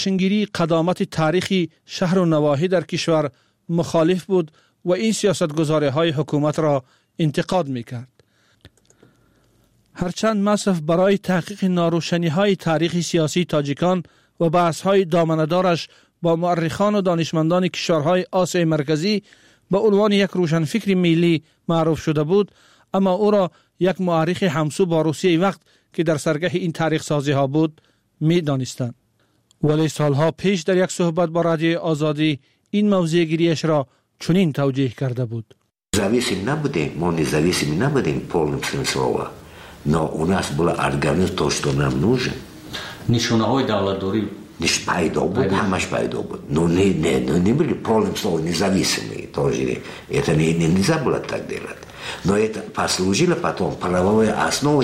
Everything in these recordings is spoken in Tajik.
جشنگیری قدامت تاریخی شهر و نواحی در کشور مخالف بود و این سیاستگزاری‌های حکومت را انتقاد می‌کرد. هرچند مصرف برای تحقیق ناروشنی‌های تاریخی سیاسی تاجیکان و بحث‌های دامنه‌دارش با مورخان و دانشمندان کشورهای آسیای مرکزی به عنوان یک روشنفکر ملی معروف شده بود، اما او را یک مورخ همسو با روسیه وقت که در سرگه این تاریخ سازی ها بود می دانستند. ولی سالها پیش در یک صحبت با رادیو آزادی این موضوع گیریش را چنین توجیه کرده بود. Независим набудем, мы независимы набудем в полном смысле слова, но у нас было организовано то, что нам нужно. نشونه‌های دولتداری Лишь пайдо будет, хамаш пайдо будет. Но не были в полном слове независимые тоже. Это нельзя было так делать. Но это послужило потом правовой основой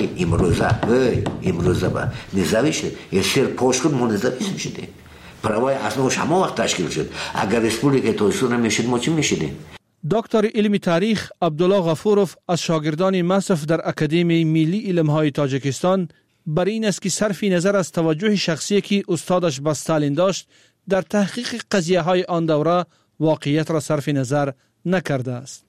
имруза независимый. Если пошкод мы независим шли. Правовая основа шамо вақт ташкил шуд. Агар республика توسعه نمیشد ما چی میشدیم؟ دکتر علم تاریخ عبدالله غفورов از شاگردان مصرف در اکادمی ملی علم‌های تاجیکستان بر این است که صرف نظر از توجه شخصی که استادش به استالین داشت در تحقیق قضیه‌های آن دوره واقعیت را صرف نظر نکرده است.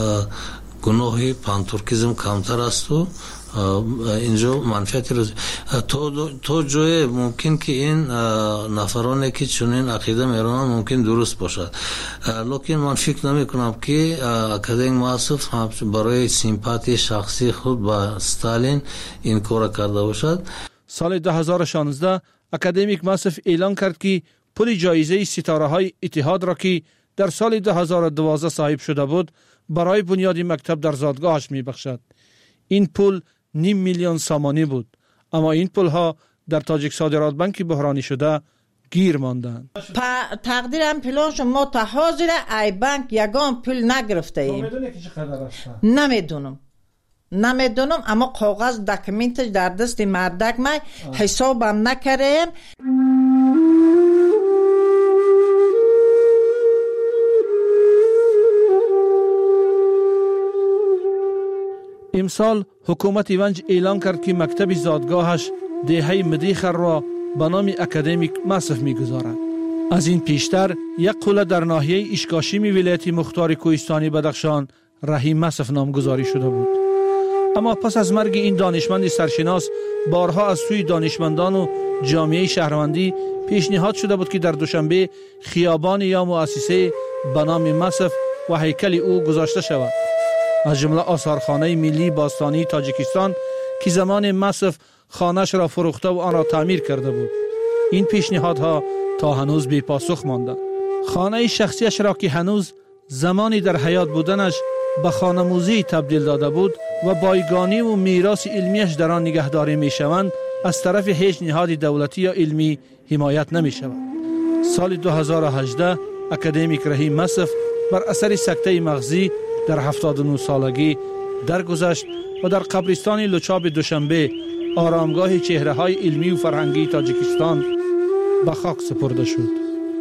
گناه پانتورکیزم کمتر است و اینجا منفعتی رو تو جای ممکن که این نفرانی که چنین عقیده میرونن ممکن درست باشد، لیکن من فکر نمی کنم که اکادمی مصرف برای سیمپاتی شخصی خود با استالین این کار کرده باشد. سال 2016 اکادمیک مصرف اعلان کرد که پول جایزه ستاره های اتحاد را که در سال 2012 صاحب شده بود برای بنیاد مکتب در زادگاهش می بخشد. این پول 500,000 سامانی بود، اما این پول ها در تاجیک صادرات بانک بحرانی شده گیر ماندند. تقدیرم پولش ما تا حاضر ای بانک یگان پول نگرفته ایم. میدونی که چقدر است؟ نمیدونم اما کاغذ داکیومنتش در دست مردک ما حسابم نکردیم. امسال حکومت ایونج اعلان کرد که مکتب زادگاهش دهه مدیخر را به نام اکادمیک مصرف می‌گذارد. از این پیشتر یک قله در ناحیه اشکاشیمی ولایت مختار کوهستانی بدخشان رحیم مصرف نامگذاری شده بود. اما پس از مرگ این دانشمند سرشناس بارها از سوی دانشمندان و جامعه شهروندی پیشنهاد شده بود که در دوشنبه خیابان یا مؤسسه به نام مصرف و هیکل او گذاشته شود. از جمله آثارخانه ملی باستانی تاجیکستان که زمان مصرف خانه‌اش را فروخته و آن را تعمیر کرده بود. این پیشنهادها تا هنوز بی پاسخ مانده. خانه شخصیش را که هنوز زمانی در حیات بودنش به خانه موزی تبدیل داده بود و بایگانی و میراث علمیش در آن نگهداری می شوند، از طرف هیچ نهاد دولتی یا علمی حمایت نمی شود. سال 2018 اکادمیک رحیم مصرف بر اثر سکته مغزی در 79 سالگی درگذشت و در قبرستان لوچاب دوشنبه آرامگاه چهره‌های علمی و فرهنگی تاجیکستان به خاک سپرده شد.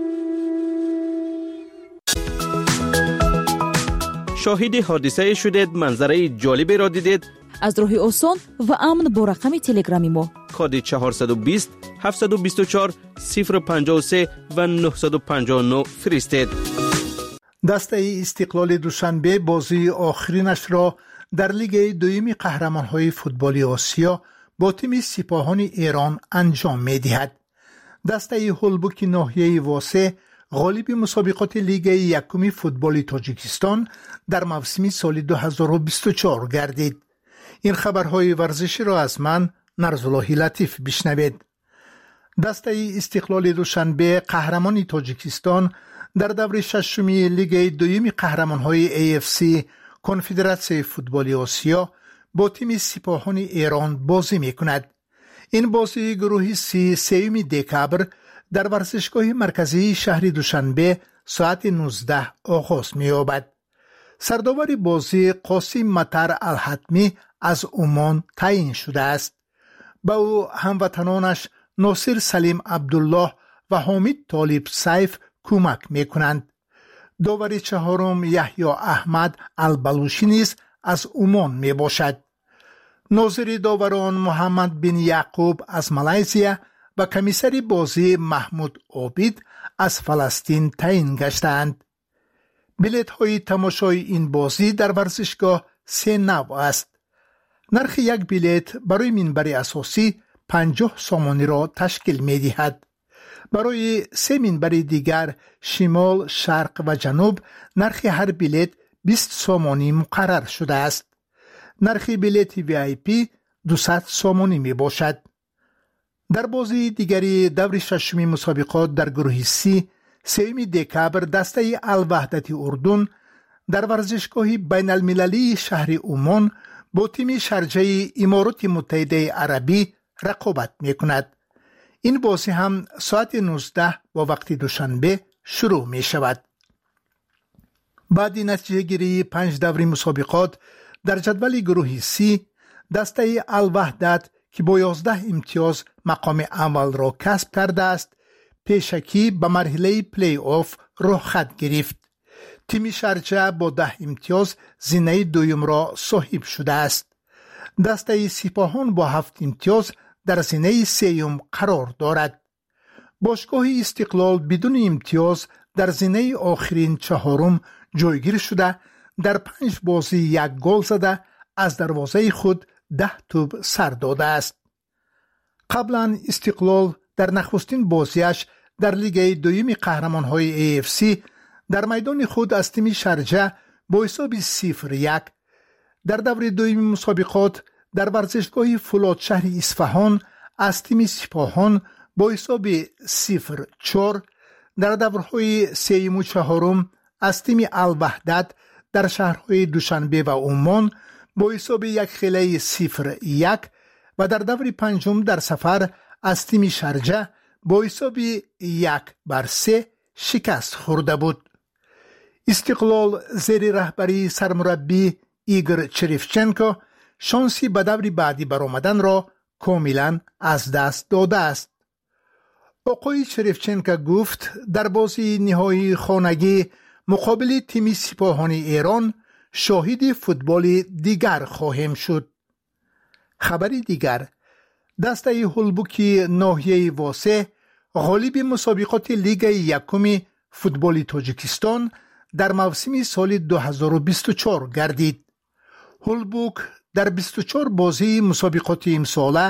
شاهد حادثه شدید، منظره جالبی را دیدید؟ از راه آسان و امن با رقم تلگرامی ما کد 420 724 053 و 959 فرستید. دسته استقلال دوشنبه بازی آخرینش را در لیگ دوم قهرمان‌های فوتبال آسیا با تیم سپاهان ایران انجام می‌دهد. دسته هولبوک ناحیه واسه غالب مسابقات لیگ یکم فوتبال تاجیکستان در موسم سال 2024 گردید. این خبرهای ورزشی را از من نرزالله لطیف بشنوید. دسته استقلال دوشنبه قهرمان تاجیکستان در دور ششمی لیگ دوم قهرمان‌های AFC کنفدراسیون فوتبال آسیا با تیم سپاهان ایران بازی می‌کند. این بازی گروه سه دکبر در ورزشگاه مرکزی شهر دوشنبه ساعت 19 آغاز می‌یابد. سرداور بازی قاسم مطر الحتمی از عمان تعیین شده است. با او هموطنانش ناصر سلیم عبدالله و حامد طالب سیف کمک می‌کنند. داور چهارم یحیی احمد البلوشی نیز از عمان میباشد. ناظر داوران محمد بن یعقوب از مالزیا و کمیسر بازی محمود عابد از فلسطین تعیین گشتند. بلیط های تماشای این بازی در ورزشگاه 3 نوع است. نرخ یک بلیط برای منبر اساسی 50 سومانی را تشکیل می دهد. برای 3 منبر دیگر شمال، شرق و جنوب نرخ هر بلیط 20 سومانی مقرر شده است. نرخ بلیط VIP 200 سومانی می باشد. در بازی دیگری دور ششمی مسابقات در گروه C 3 دکبر دسته الوحدت اردن در ورزشگاه بین المللی شهر عمان با تیم شارجه امارات متحده عربی رقابت می کند. این بازی هم ساعت 19 با وقت دوشنبه شروع می شود. بعد نتیجه گیری 5 دوره مسابقات در جدول گروه C دسته الوحدت که با 11 امتیاز مقام اول را کسب کرده است پیشکی به مرحله پلی آف راه خط گرفت. تیم شارجه با 10 امتیاز زینه دوم را صاحب شده است. دسته سپاهان با 7 امتیاز در زینه سوم قرار دارد. باشگاه استقلال بدون امتیاز در زینه آخرین چهارم جایگیر شده در 5 بازی 1 گل زده از دروازه خود 10 توپ سر داده است. قبلا استقلال در نخستین بازیش در لیگ دوم قهرمان‌های AFC در میدان خود از تیم شارجه با حساب 0-1 در دور دوم مسابقات در ورزشگاه فولاد شهر اصفهان از تیم سپاهان با حساب 0-4 در دورهای سوم و چهارم از تیم الوحدت در شهرهای دوشنبه و عمان با حساب 1-0 و در دور پنجم در سفر از تیم شارجه با حساب 1-3 شکست خورده بود. استقلال زیر رهبری سرمربی ایگور چریفچنکو شانسی به دور بعدی برآمدن را کاملا از دست داده است. آقای چریفچنکو گفت در بازی نهایی خانگی مقابل تیم سپاهان ایران شاهد فوتبال دیگر خواهیم شد. خبری دیگر دسته هولبوکی ناحیه واسه غالب مسابقات لیگ یکم فوتبال تاجیکستان در موسم سال 2024 گردید. هولبوک در 24 بازی مسابقات امساله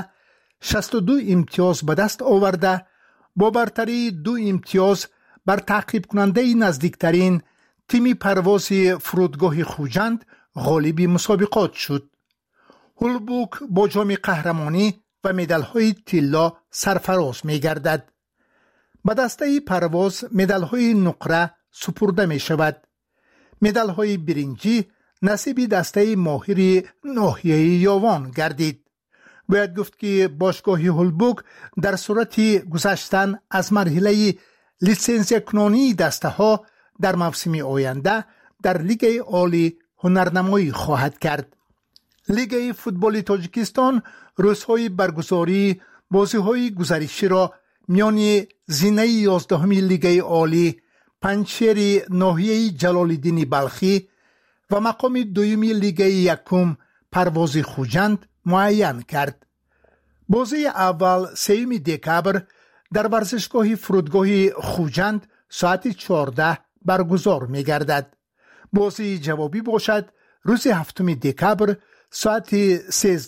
62 امتیاز به دست آورده با برتری 2 امتیاز بر تعقیب کننده نزدیکترین تیم پرواز فرودگاه خوجند غالب مسابقات شد. هولبوک با جام قهرمانی و مدال‌های طلا سرفراز می‌گردد. به دسته پرواز مدال‌های نقره سپرده می‌شود. مدال‌های برنجی نصیب دسته ماهر ناحیه یاوان گردید. باید گفت که باشگاه هولبوک در صورت گذشتن از مرحله لیسنزیه کنانی دسته ها در موسم آینده در لیگ عالی هنرنمایی خواهد کرد. لیگ فوتبال تاجیکستان روزهای برگزاری بازی‌های گزارشی را میان زینه 11 لیگ عالی پنجشیر ناحیه جلال‌الدین بلخی و مقام دوم لیگ یکم پرواز خوجند معین کرد. بازی اول 3 دکبر در ورزشگاه فرودگاه خوجند ساعت 14 برگزار می گردد. بازی جوابی باشد روز 7 دکبر ساعت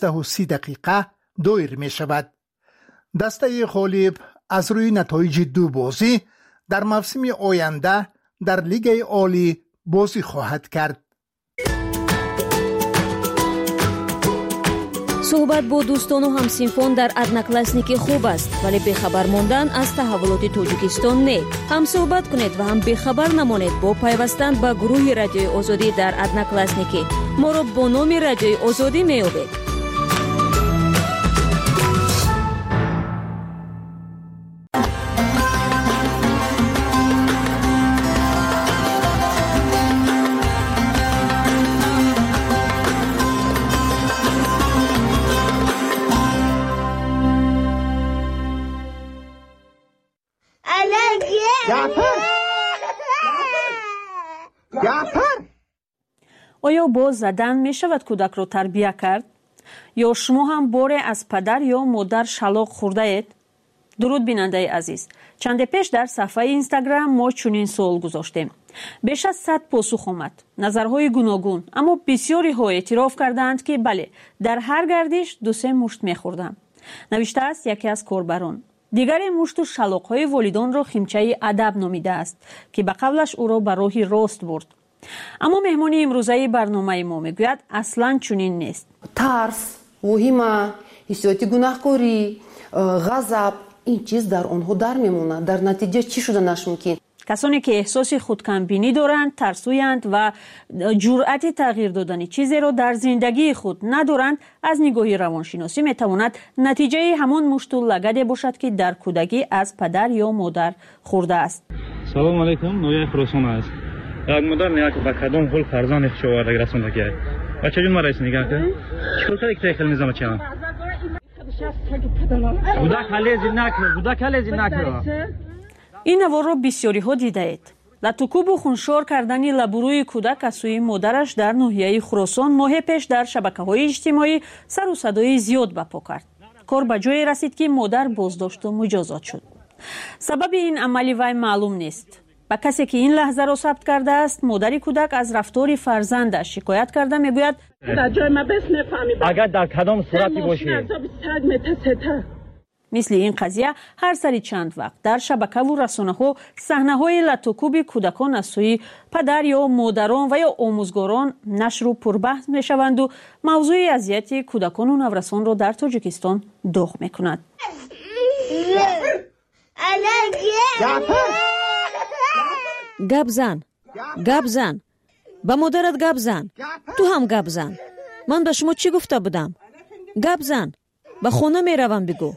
13:30 دایر می شود. دسته غالب از روی نتایج 2 بازی در موسم آینده در لیگ عالی بازی خواهد کرد. صحبت با دوستان و همسینفان در ادناکلاسنیکی خوب است، ولی بخبر ماندن از تحولات تاجیکستان نه. هم صحبت کنید و هم بخبر نمانید با پیوستن به گروه رادیوی آزادی در ادناکلاسنیکی. ما را با نام رادیوی آزادی می‌یابید. آیا با زدن می شود کودک را تربیت کرد؟ یا شما هم باره از پدر یا مادر شلاق خورده اید؟ درود بیننده عزیز، چند پیش در صفحه اینستاگرام ما چنین سوال گذاشتیم. بیش از 100 پاسخ آمد. نظرهای گوناگون، اما بسیاری ها اعتراف کردند که بله، در هر گردش 2-3 مشت می‌خوردم. نوشته است یکی از کاربران. دیگر مشت و شلاق‌های والدان را خیمچه ادب نامیده است که به قولش او را به راه راست برد. اما مهمان امروزه برنامه ما میگوید اصلاً چنین نیست. ترس، وهمه، حسیات گناهکاری، غضب، این چیز در آنها در میمونه. در نتیجه چی شدنش ممکن؟ کسانی که احساس خودکمبینی دارند، ترسویند و جرأت تغییر دادن چیزی را در زندگی خود ندارند، از نگاه روانشناسی میتواند نتیجه همان مشت و لگدی باشد که در کودکی از پدر یا مادر خورده است. سلام علیکم، نویا خراسان است. یک مادر یک به کدام حال فرزند خشوارده رسونده که بچه جون مرا نگاه کن. چیکار کردی که خیلی نظام چیه؟ بودک حالی نکرد. این نوار را بسیاری ها دیده اید. لطوکوب و خونشار کردن لبروی کودک از سوی مادرش در ناحیه خراسان ماه پیش در شبکه‌های اجتماعی سر و صدای زیاد برپا کرد. کار به جایی رسید که مادر بازداشت و مجازات شد. سبب این عملی وی معلوم نیست. با کسی که این لحظه را ثبت کرده است، مادر کودک از رفتار فرزندش شکایت کرده میگوید در جای ما بس نفهمیدم. اگر در کدام صورتی باشه مثل این قضیه هر سری چند وقت در شبکه و رسانه ها صحنه های لطوکوب کودکان از سوی پدر یا مادران و یا آموزگاران نشر و پربحث می شوند و موضوع اذیت کودکان و نورسان را در تاجیکستان داغ می کند. گپ زن با مادرت گپ زن، تو هم گپ زن. من به شما چی گفته بودم؟ گپ زن، به خونه می روم بگو.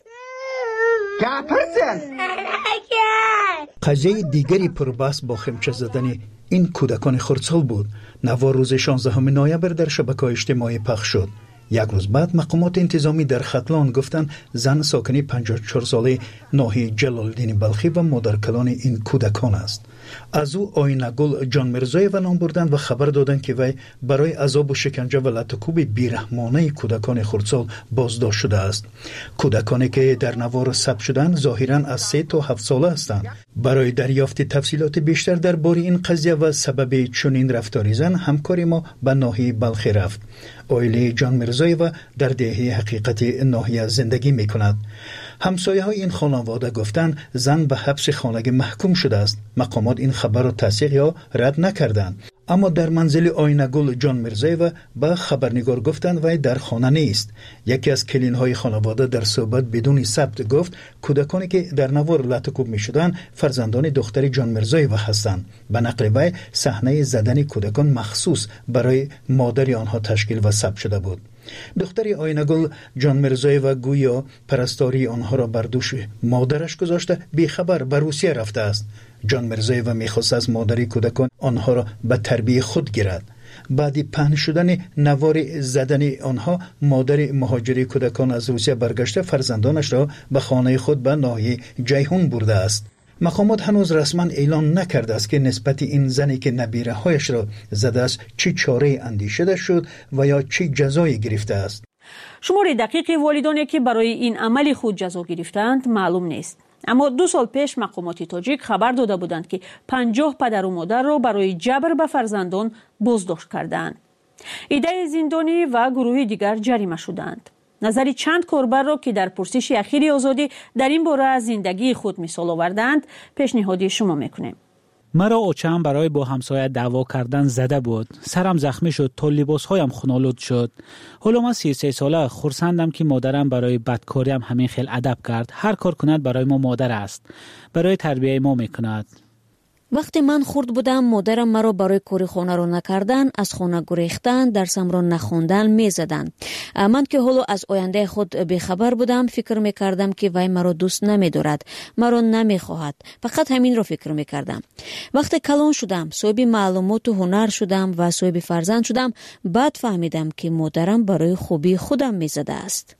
قضیه دیگری پربحث با خیمچه زدن این کودکان خردسال بود. نوار روز 16 نوامبر در شبکه‌های اجتماعی پخش شد. یک روز بعد مقامات انتظامی در ختلان گفتند زن ساکن 54 ساله ناحیه جلال‌الدین بلخی و مادرکلان این کودکان است. از او آینه‌گل جان میرزایو نام بردند و خبر دادند که وی برای عذاب و شکنجه و لطوکوب بیرحمانه کودکان خردسال بازداشت شده است. کودکانی که در نوار ثبت شدند ظاهراً از 3 تا 7 ساله هستند. برای دریافت تفصیلات بیشتر درباره این قضیه و سبب چنین رفتار زن همکار ما به ناحیه بلخی رفت. عائله جان میرزایو در دهه حقیقت ناحیه زندگی می‌کند. همسایه های این خانواده گفتند زن به حبس خانگی محکوم شده است. مقامات این خبر را تصدیق یا رد نکردند. اما در منزل آینه‌گل جان میرزایو به خبرنگار گفتند وی در خانه نیست. یکی از کلین‌های خانواده در صحبت بدون ثبت گفت کودکانی که در نوار لطوکوب می‌شدند فرزندان دختر جان میرزایو هستند. به نقل وی صحنه زدن کودکان مخصوص برای مادر آنها تشکیل و ثبت شده بود. دختر آینه‌گل جان میرزایو گویا پرستاری آنها را بر دوش مادرش گذاشته بیخبر به روسیه رفته است. جان میرزایو می‌خواست از مادر کودکان آنها را به تربیت خود گیرد. بعد پهن شدن نوار زدن آنها مادر مهاجر کودکان از روسیه برگشته فرزندانش را به خانه خود به ناحیه جیهون برده است. مقامات هنوز رسما اعلان نکرده است که نسبت این زنی که نبیره هایش را زده است چی چاره اندیشیده شد و یا چی جزایی گرفته است. شمار دقیق والدانی که برای این عمل خود جزا گرفتند معلوم نیست. اما 2 سال پیش مقامات تاجیک خبر داده بودند که 50 پدر و مادر را برای جبر به فرزندان بازداشت کردند. ایده زندانی و گروه دیگر جریمه شدند. نظری چند کاربر را که در پرسش اخیر آزادی در این باره از زندگی خود مثال آوردند پیشنهاد شما میکنیم. مرا اوچم برای با همسایه دعوا کردن زده بود. سرم زخمی شد تا لباسهایم خونالود شد. حالا من 33 ساله خرسندم که مادرم برای بدکاریم همین خیل ادب کرد. هر کار کند برای ما مادر است. برای تربیه ما میکند. وقتی من خرد بودم مادرم مرا برای کاری خانه را نکردن، از خانه گریختن، درسم را نخواندن میزدن. من که حالا از آینده خود بیخبر بودم فکر میکردم که وی مرا دوست نمیدارد، مرا نمیخواهد. فقط همین را فکر میکردم. وقتی کلان شدم، صاحب معلومات و هنر شدم و صاحب فرزند شدم، بعد فهمیدم که مادرم برای خوبی خودم میزده است.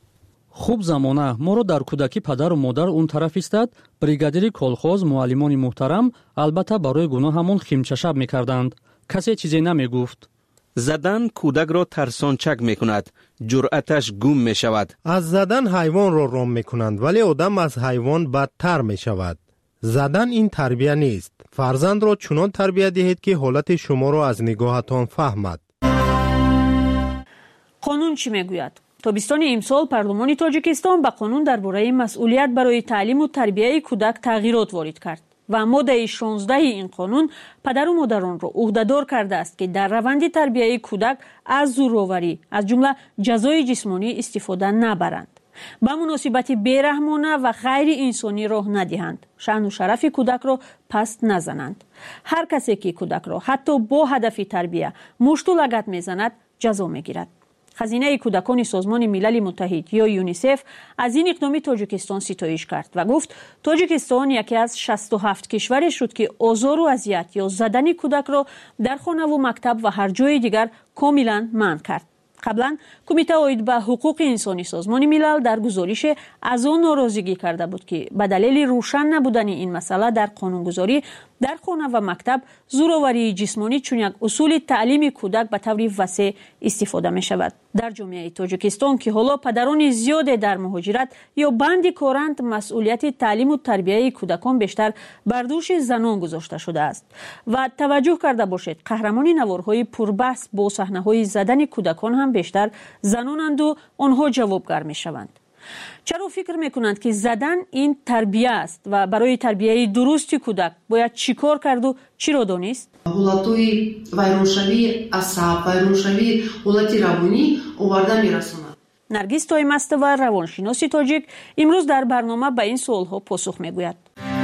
خوب زمانه ما رو در کودکی پدر و مادر اون طرف ایستاد، بریگادیر کلخوز، معلمان محترم البته برای گناه همون خیمچه شب میکردند. کسی چیزی نمیگفت. زدن کودک را ترسانچک می کند. جرأتش گم می شود. از زدن حیوان را رام می کنند ولی آدم از حیوان بدتر می شود. زدن این تربیه نیست. فرزند را چنان تربیت دهید که حالت شما را از نگاهتان فهمد. قانون چی میگوید؟ تابستان امسال پارلمان تاجیکستان به قانون درباره مسئولیت برای تعلیم و تربیت کودک تغییرات وارد کرد و ماده 16 این قانون پدر و مادران را عهده‌دار کرده است که در روند تربیت کودک از زورآوری از جمله جزای جسمانی استفاده نبرند، به مناسبت بیرحمانه و غیر انسانی راه ندهند، شأن و شرف کودک را پست نزنند. هر کسی که کودک را حتی با هدف تربیت مشت و لگد میزند جزا میگیرد. خزینه کودکان سازمان ملل متحد یا یونیسف از این اقدام تاجیکستان ستایش کرد و گفت تاجیکستان یکی از 67 کشور شد که آزار و اذیت یا زدن کودک را در خانه و مکتب و هر جای دیگر کاملا منع کرد. قبلا کمیته عاید به حقوق انسانی سازمان ملل در گزارش از آن ناراضگی کرده بود که به دلیل روشن نبودن این مسئله در قانونگذاری در خانه و مکتب زورآوری جسمانی چون یک اصول تعلیم کودک به طور وسیع استفاده می شود. در جامعه تاجیکستان که حالا پدران زیاد در مهاجرت یا بند کارند، مسئولیت تعلیم و تربیت کودکان بیشتر بر دوش زنان گذاشته شده است و توجه کرده باشید قهرمان نوارهای پربحث با صحنه‌های زدن کودکان هم بیشتر زنانند و آنها جوابگر می شوند. چرا فکر میکنند که زدن این تربیه است و برای تربیه درست کودک باید چیکار کرد و چی را دانست؟ حالتوی ویرانشوی عصب، ویرانشوی حالت روانی آورده میرسوند. نرگس تایمستova روانشناس تاجیک امروز در برنامه به این سوالها پاسخ میگوید.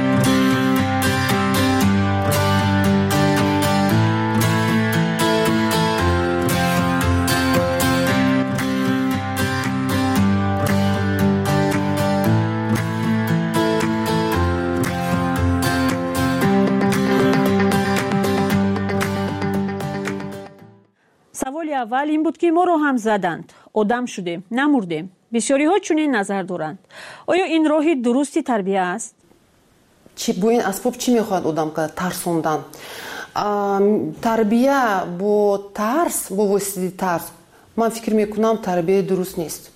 سوال اول این بود که ما رو هم زدند، آدم شدیم، نمردیم. بسیاری ها چنین نظر دارند. آیا این راه درستی تربیه است؟ با این اسباب چی میخواد آدم که ترسوندن؟ تربیه با ترس، با واسطه ترس، من فکر میکنم تربیه درست نیست.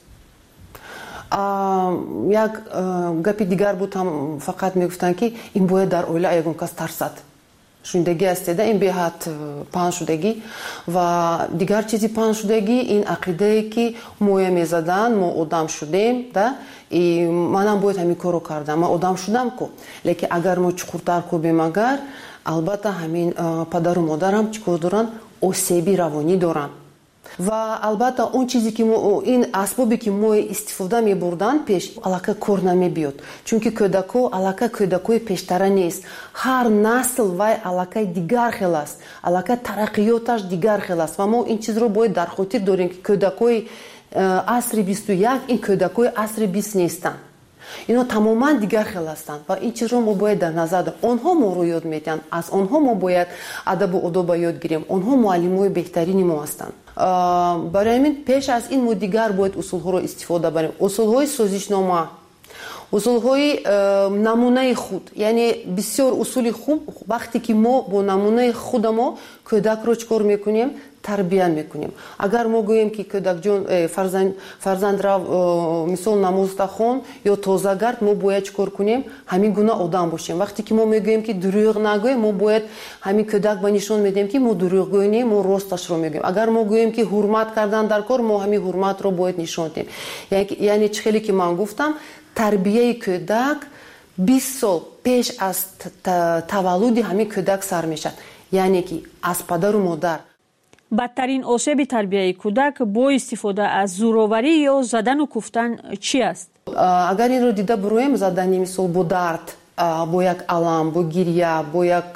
یک گپی دیگر بود، هم فقط میگفتن که این باید در اوله یکون کس ترسد. شوندگی استیده این بهت پان شدگی و دیگر چیزی پان شدگی این عقیده ای که موی میزدن ما آدم شدیم ده منم باید همین کارو کردم، من آدم شدم کو، لیکن اگر ما چخورتر کو بیم اگر البته همین پدر و مادرم چیکار دارن؟ آسیبی روانی دارن و البته اون چیزی که این اسبابی که ما استفاده می بردن پیش علاقه کار نمی بیاد، چون که کودکو علاقه کودکوی پیشتره نیست. هر نسل وای علاقه دیگر خیلی است، علاقه ترقیاتش دیگر خیلی است و ما این چیز رو باید در خاطر داریم که کودکوی عصر 21 این کودکوی عصر 20 نیستن، اینا تماما دیگر خیلی هستند و این چیز رو ما باید در نظر داریم. آنها ما رو یاد میدن، از آنها ما باید ادب و آداب یاد گیریم، آنها معلمای بهترین ما هستند. برای همین پیش از این ما دیگر باید اصول ها رو استفاده بریم، اصول های سازشنامه، اصول های نمونه خود، یعنی بسیار اصول خوب. وقتی که ما با نمونه خود ما کودک رو چکار میکنیم؟ تربیت میکنیم. اگر ما گوییم که کودک جون فرزند را مثال نماز خون یا تازه گرد، ما باید چکار کنیم؟ همین گونه آدم باشیم. وقتی که ما میگوییم که دروغ نگویم، ما باید همین کودک به نشون میدیم که ما دروغ گوییم، ما راستش رو میگیم. اگر ما گوییم که حرمت کردن در کار، ما همین حرمت رو باید نشون بدیم. یعنی چخیلی که من گفتم تربیه کودک 20 سال پیش از تولد همین کودک سر میشد، یعنی که از پدر و مادر. بدترین آسیب تربیت کودک با استفاده از زورآوری یا زدن و کوفتن چی است؟ اگر این رو دیده برویم، زدن مثال با درد، با یک علم، با گریه، با یک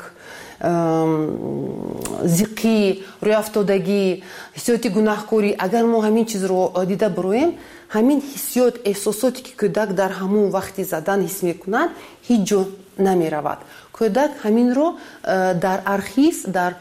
زیقی، روی افتادگی، حسیات گناهکاری، اگر ما همین چیز رو دیده برویم، همین حسیات، احساساتی که کودک در همون وقتی زدن حس میکنند هیچ جا نمی رود. کودک همین رو در ارخیز، در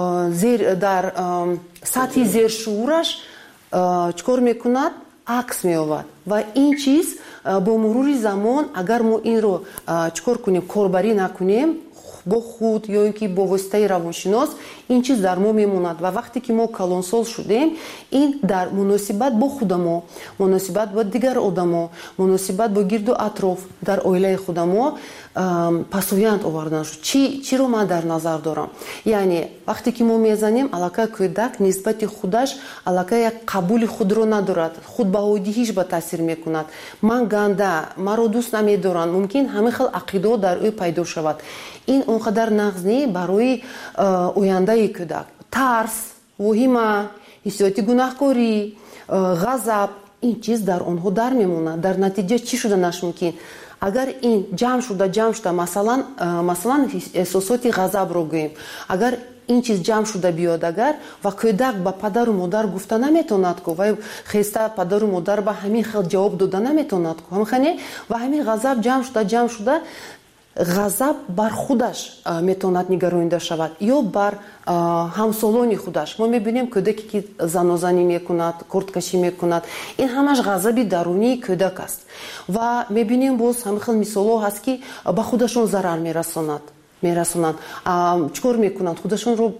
سطح زیر شعورش چکار میکند؟ عکس میآورد و این چیز با مرور زمان اگر ما این رو چکار کنیم، کاربری نکنیم، бо худ ё ин ки бо воситаи равоншинос ин чиз дар мо мемонад ва вақте ки мо калонсол шудем ин дар муносибат бо худамо, муносибат бо дигар одамо, муносибат бо гирду атроф дар оилаи худамо пасоянд овардан шуд. Чиро ман дар назар дорам? Яъне вақте ки мо мезанем аллакай кӯдак нисбати худаш аллакай як қабули худро надорад, худбаҳодиҳиш ба таъсир мекунад. Ман ганда, маро дӯст намедоранд, мумкин ҳамин хел ақидо дар ӯ пайдо шавад. ин он қадар нағз не барои ояндаи кӯдак. Тарс, воҳима, ҳиссиёти гунаҳкорӣ, ғазаб, ин чиз дар онҳо дар мемонад. Дар натиҷа чӣ шуданаш мумкин? агар ин ҷамъ шуда масалан эҳсосоти ғазабро гӯем, агар ин чиз ҷамъ шуда биёд агар ва кӯдак ба падару модар гуфта наметавонад ку ва хеста падару модар ба ҳамин хел ҷавоб дода наметавонад ку ҳамхане ва ҳамин ғазаб ҷамъ шуда ғазаб бар худаш метавонад нигаронида шавад ё бар ҳамсолони худаш. Мо мебинем кӯдаке ки занозанӣ мекунад, курткашӣ мекунад, ин ҳамаш ғазаби дарунии кӯдак аст ва мебинем боз ҳамин хел мисолҳо ҳаст ки ба худашон зарар мерасонанд, чикор мекунанд, худашонро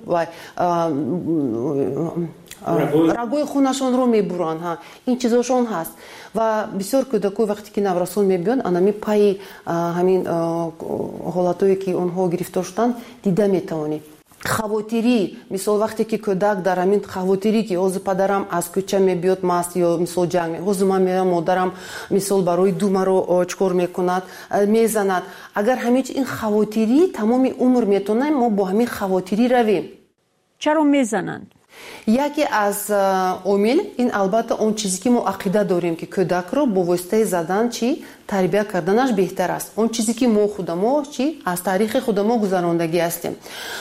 рагои хунашонро мебуранд. Ин чизошон ҳаст ва бисёр кӯдакҳо вақте ки наврасон мебиёнд анами пайи ҳамин ҳолатое ки онҳо гирифтор шуданд дида метавонед. Хавотирӣ, мисол вақте ки кӯдак дар ҳамин хавотирӣ ки ҳозир падарам аз кӯча мебиёд маст ё мисол ҷанг, ҳозир ман мерам модарам мисол барои ду маро чикор мекунад, мезанад. Агар ҳамин ин хавотирӣ тамоми умр метавонем мо бо ҳамин хавотирӣ равем. чаро мезананд? Яке аз омил ин албатта он чизе ки мо ақида дорем ки кӯдакро бо воситаи задан чи тарбия карданаш беҳтар аст. Он чизе ки мо худамо чи аз таърихи худамо гузарондагӣ ҳастем.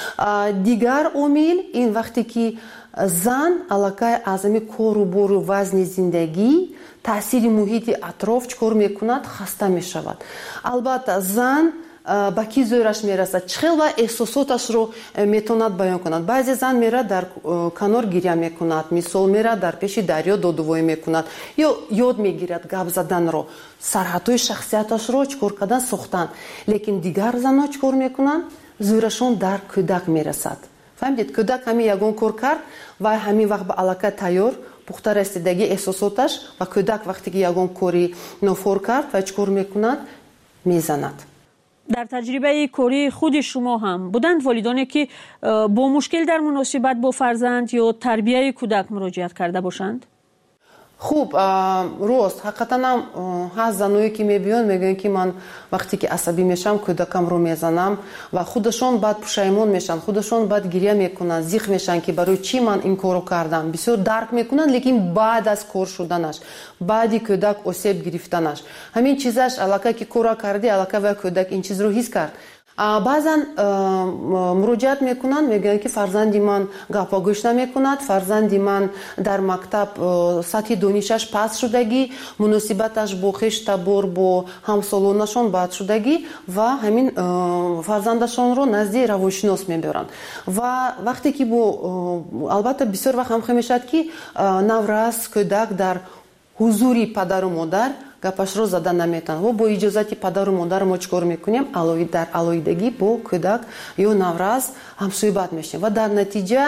Дигар омил ин вақте ки зан аллакай аз ҳамин кору бору вазни зиндагӣ таъсири муҳити атроф чикор мекунад, хаста мешавад. Албатта зан ба ки зӯраш мерасад, чӣ хел ва эҳсосоташро метавонад баён кунад. Баъзе зан мера дар канор гирья мекунад, мисол мера дар пеши дарё додувоӣ мекунад ё ёд мегирад гап заданро, сарҳадҳои шахсияташро чикор кардан сохтан. Лекин дигар занҳо чикор мекунанд, зӯрашон дар кӯдак мерасад. фаҳмидед, кӯдак ҳамин ягон кор кард ва ҳамин вақт ба аллакай тайёр пухта расидагӣ эҳсосоташ ва кӯдак вақте ки ягон кори нофор кард ва чикор мекунад, мезанад. дар таҷрибаи кории худи шумо ҳам буданд волидоне ки бо мушкил дар муносибат бо фарзанд ё тарбияи кӯдак муроҷиат карда бошанд? Хуб, рост ҳақиқатан ҳаст заное ки мебиёнд мегӯянд ки ман вақте ки асабӣ мешавам кӯдакамро мезанам ва худашон баъд пушаймон мешаванд, худашон баъд гирья мекунанд, зиқ мешаванд ки барои чӣ ман ин корро кардам. Бисёр дарк мекунанд, лекин баъд аз кор шуданаш, баъди кӯдак осеб гирифтанаш, ҳамин чизаш аллакай ки корро карди, аллакай ва кӯдак ин чизро ҳис кард. баъзан муроҷиат мекунанд, мегӯянд ки фарзанди ман гапа гӯш намекунад, фарзанди ман дар мактаб сатҳи донишаш паст шудагӣ, муносибаташ бо хештабор бо ҳамсолонашон бад шудагӣ ва ҳамин фарзандашонро назди равоншинос мебаранд. Ва вақте ки бо албатта бисёр вақт ҳам мешавад ки наврас кӯдак дар ҳузури падару модар гапашро зада наметавонад. ва бо иҷозати падару модар мо чикор мекунем? Дар алоҳидагӣ бо кӯдак ё наврас ҳамсӯҳбат мешавем ва дар натиҷа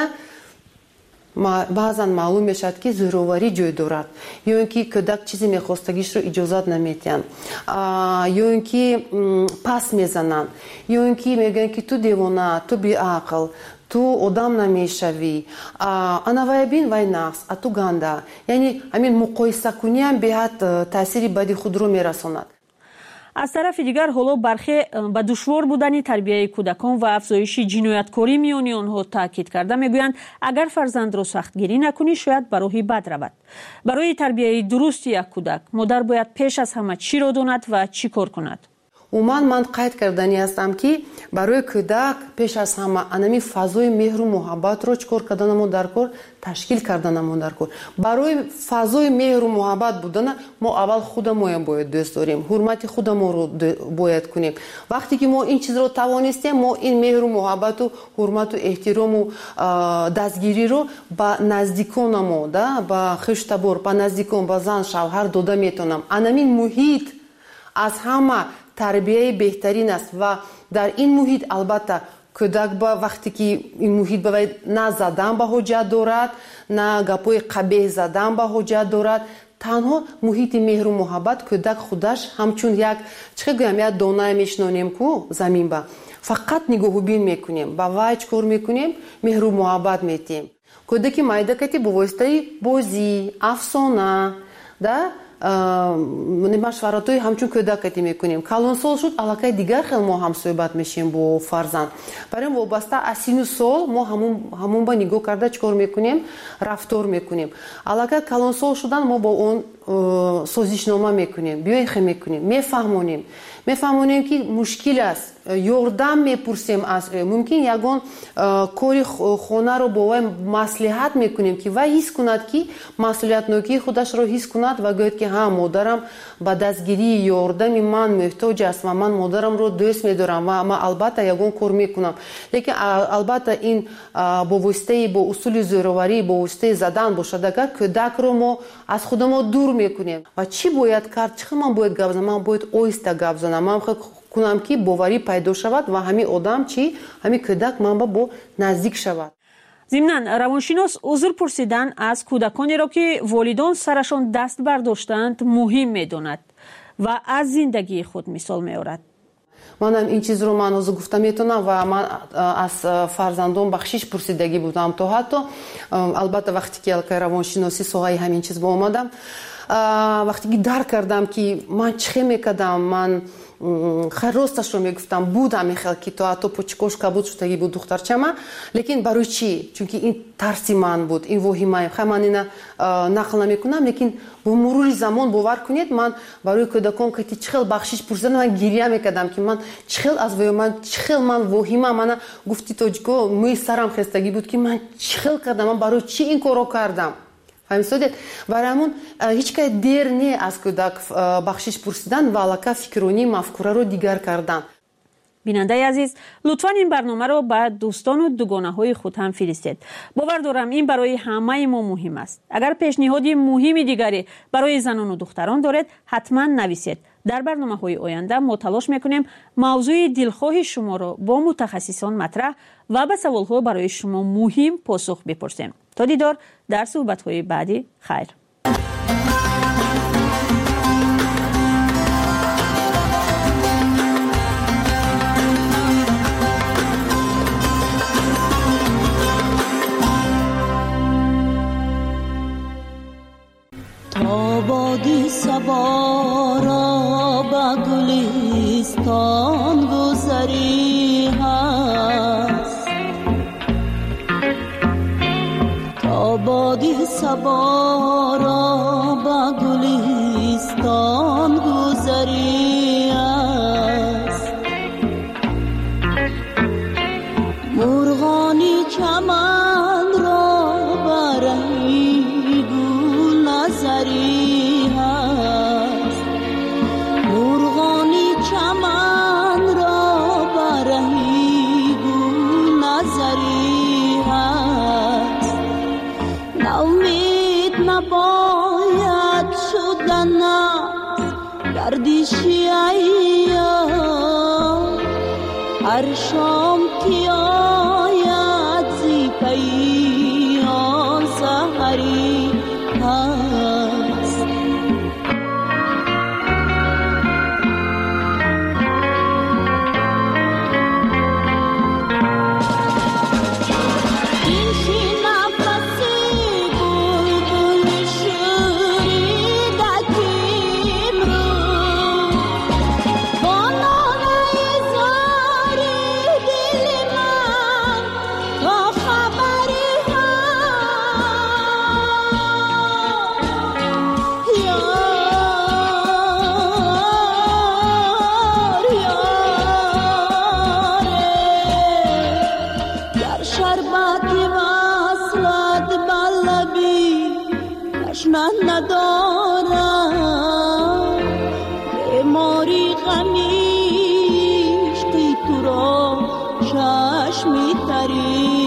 баъзан маълум мешавад ки зӯроварӣ ҷой дорад, ё ин ки кӯдак чизе мехостагишро иҷозат наметиҳанд, ё ин ки пас мезананд, ё ин ки мегӯянд ки ту девона, ту беақл, ту одам намешавӣ, анавай бин вай нақс, а ту ганда. Яъне ҳамин муқоисакуниам беҳад таъсири бади худро мерасонад. аз тарафи дигар ҳоло бархе ба душвор будани тарбияи кӯдакон ва афзоиши ҷинояткорӣ миёни онҳо таъкид карда мегӯянд, агар фарзандро сахтгирӣ накунӣ, шояд ба роҳи бад равад. барои тарбияи дурусти як кӯдак модар бояд пеш аз ҳама чиро донад ва чӣ кор кунад? умуман ман қайд кардани ҳастам ки барои кӯдак пеш аз ҳама анами фазои меҳру муҳаббатро чикор карданамо дар кор, ташкил карданамо дар кор. Барои фазои меҳру муҳаббат будана мо аввал худамоям бояд дӯст дорем, ҳурмати худамонро бояд кунем. вақте ки мо ин чизро тавонистем, мо ин меҳру муҳаббату ҳурмату эҳтирому дастгириро ба наздиконамо, ба хештабор, ба наздикон, ба зан шавҳар дода метавонам. Анамин муҳит аз ҳама тарбияи беҳтарин аст ва дар ин муҳит албатта кӯдак ба вақте ки ин муҳит бавай на задан ба ҳоҷат дорад, на гапҳои қабеҳ задан ба ҳоҷат дорад, танҳо муҳити меҳру муҳаббат кӯдак худаш ҳамчун як чӣ гӯям як донае мешинонем ку замин ба фақат нигоҳубин мекунем, ба вай чӣ кор мекунем, меҳру муҳаббат метиҳем. кӯдаки майдакати бо воситаи бозӣ, афсона да машваратҳои ҳамчун кӯдакатӣ мекунем. калонсол шуд аллакай дигар хел мо ҳамсӯҳбат мешем бо фарзанд. барои ин вобаста аз сину сол мо ҳамон ба нигоҳ карда чӣ кор мекунем, рафтор мекунем. аллакай калонсол шудан мо бо он созишнома мекунем, биёхе мекунем, мефаҳмонем ки мушкил аст, ёрдам мепурсем аз ӯ. мумкин ягон кори хонаро бо вай маслиҳат мекунем ки вай ҳис кунад ки масъулиятнокии худашро ҳис кунад ва гӯяд ки ҳа модарам ба дастгирии ёрдами ман муҳтоҷ аст ва ман модарамро дӯст медорам ва ман албатта ягон кор мекунам. лекин албатта ин бо воситаи бо усули зӯроварӣ, бо воситаи задан бошад. агар кӯдакро мо аз худамо дур мекунем ва чӣ бояд кард, чӣ хел ман бояд гап занам, ман бояд оҳиста гап занам, ман кунам ки боварӣ пайдо шавад ва ҳамин одам чӣ, ҳамин кӯдак манба бо наздик шавад. зимнан равоншинос узр пурсидан аз кӯдаконеро ки волидон сарашон даст бардоштанд муҳим медонад ва аз зиндагии худ мисол меорад. манам ин чизро ман ҳозир гуфта метавонам ва ман аз фарзандон бахшиш пурсидагӣ будам то ҳатто албатта вақте ки алкай равоншиносӣ соҳаи ҳамин чиз ба омадам, вақте ки дарк кардам ки ман чӣ хел мекардам, ман росташро мегуфтам, буд ҳамин хел ки то ҳатто почикошка буд, шутагӣ буд духтарчама, лекин барои чӣ? Чунки ин тарси ман буд, ин воҳимаи хай ман ина нақл намекунам, лекин бо мурури замон бовар кунед, ман барои кӯдакон ки чӣ хел бахшиш пурсидам, ман гирья мекардам ки ман чӣ хел аз воҳимам, чӣ хел ман воҳима, мана гуфти тоҷико мӯи сарам хестагӣ буд ки ман чӣ хел кардам, ман барои чӣ ин корро кардам. фаҳмистодед? барои ҳамон ҳеҷ кай дер не аз кӯдак бахшиш пурсидан ва аллакай фикрронӣ мафкураро дигар кардан. бинандаи азиз, лутфан ин барномаро ба дӯстону дугонаҳои худ ҳам фиристед. бовар дорам ин барои ҳамаи мо муҳим аст. агар пешниҳоди муҳими дигаре барои занону духтарон доред, ҳатман нависед. дар барномаҳои оянда мо талош мекунем мавзӯи дилхоҳи шуморо бо мутахассисон матраҳ ва ба саволҳо барои шумо муҳим посух бипурсем. то дидор дар суҳбатҳои баъди. хайр. آبادی سبارا با گلستان گذری هست، آبادی سبارا با گلستان گذری هست، مرغانی چمن را برای گل نظری هست، مرغانی چمن را برای گل نظری هست، ناامید نباید شدن گردشی ایام، هر شام که آید زی پیام سحری هست. این شی نفسی بلبل شوریدکیم رو با نالای زاری دل من تا خبری ندارم بیماری غمیش که تو را چشمی تری